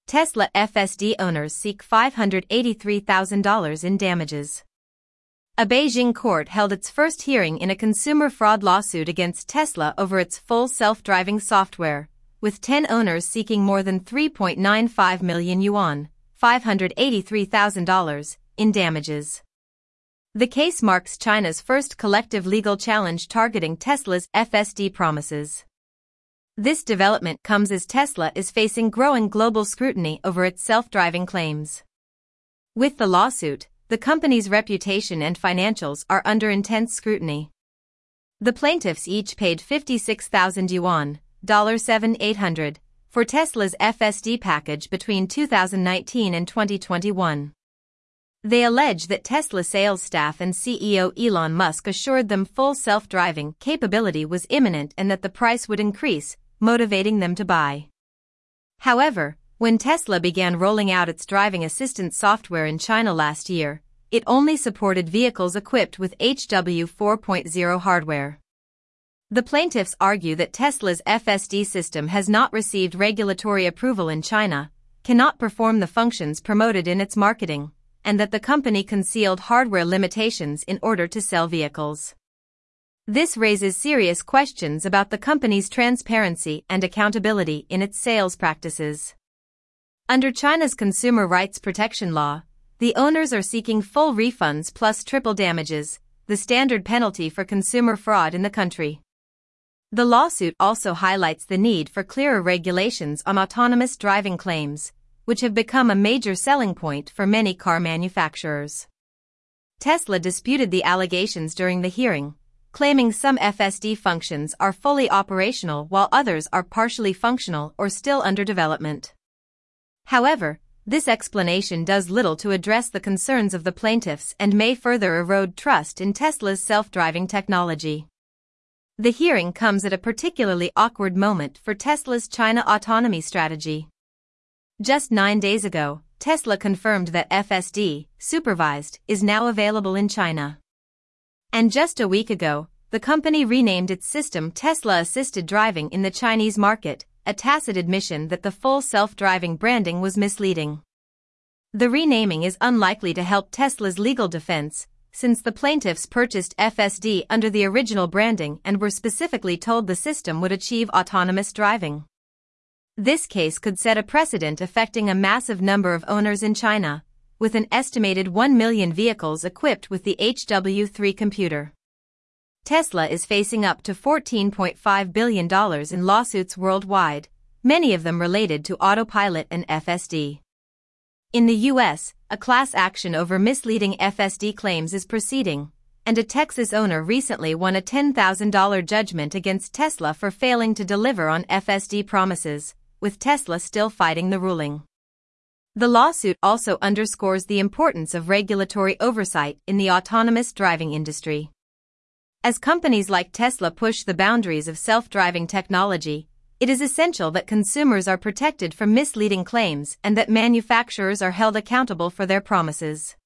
Tesla FSD owners seek $583,000 in damages. A Beijing court held its first hearing in a consumer fraud lawsuit against Tesla over its full self-driving software, with 10 owners seeking more than 3.95 million yuan, $583,000, in damages. The case marks China's first collective legal challenge targeting Tesla's FSD promises. This development comes as Tesla is facing growing global scrutiny over its self-driving claims. With the lawsuit, the company's reputation and financials are under intense scrutiny. The plaintiffs each paid 56,000 yuan, $7,800, for Tesla's FSD package between 2019 and 2021. They allege that Tesla sales staff and CEO Elon Musk assured them full self-driving capability was imminent and that the price would increase, motivating them to buy. However, when Tesla began rolling out its driving assistance software in China last year, it only supported vehicles equipped with HW 4.0 hardware. The plaintiffs argue that Tesla's FSD system has not received regulatory approval in China, cannot perform the functions promoted in its marketing, and that the company concealed hardware limitations in order to sell vehicles. This raises serious questions about the company's transparency and accountability in its sales practices. Under China's consumer rights protection law, the owners are seeking full refunds plus triple damages, the standard penalty for consumer fraud in the country. The lawsuit also highlights the need for clearer regulations on autonomous driving claims, which have become a major selling point for many car manufacturers. Tesla disputed the allegations during the hearing, claiming some FSD functions are fully operational while others are partially functional or still under development. However, this explanation does little to address the concerns of the plaintiffs and may further erode trust in Tesla's self-driving technology. The hearing comes at a particularly awkward moment for Tesla's China autonomy strategy. Just 9 days ago, Tesla confirmed that FSD, supervised, is now available in China. And just a week ago, the company renamed its system Tesla Assisted Driving in the Chinese market, a tacit admission that the full self-driving branding was misleading. The renaming is unlikely to help Tesla's legal defense, since the plaintiffs purchased FSD under the original branding and were specifically told the system would achieve autonomous driving. This case could set a precedent affecting a massive number of owners in China, with an estimated 1 million vehicles equipped with the HW3 computer. Tesla is facing up to $14.5 billion in lawsuits worldwide, many of them related to autopilot and FSD. In the U.S., a class action over misleading FSD claims is proceeding, and a Texas owner recently won a $10,000 judgment against Tesla for failing to deliver on FSD promises, with Tesla still fighting the ruling. The lawsuit also underscores the importance of regulatory oversight in the autonomous driving industry. As companies like Tesla push the boundaries of self-driving technology, it is essential that consumers are protected from misleading claims and that manufacturers are held accountable for their promises.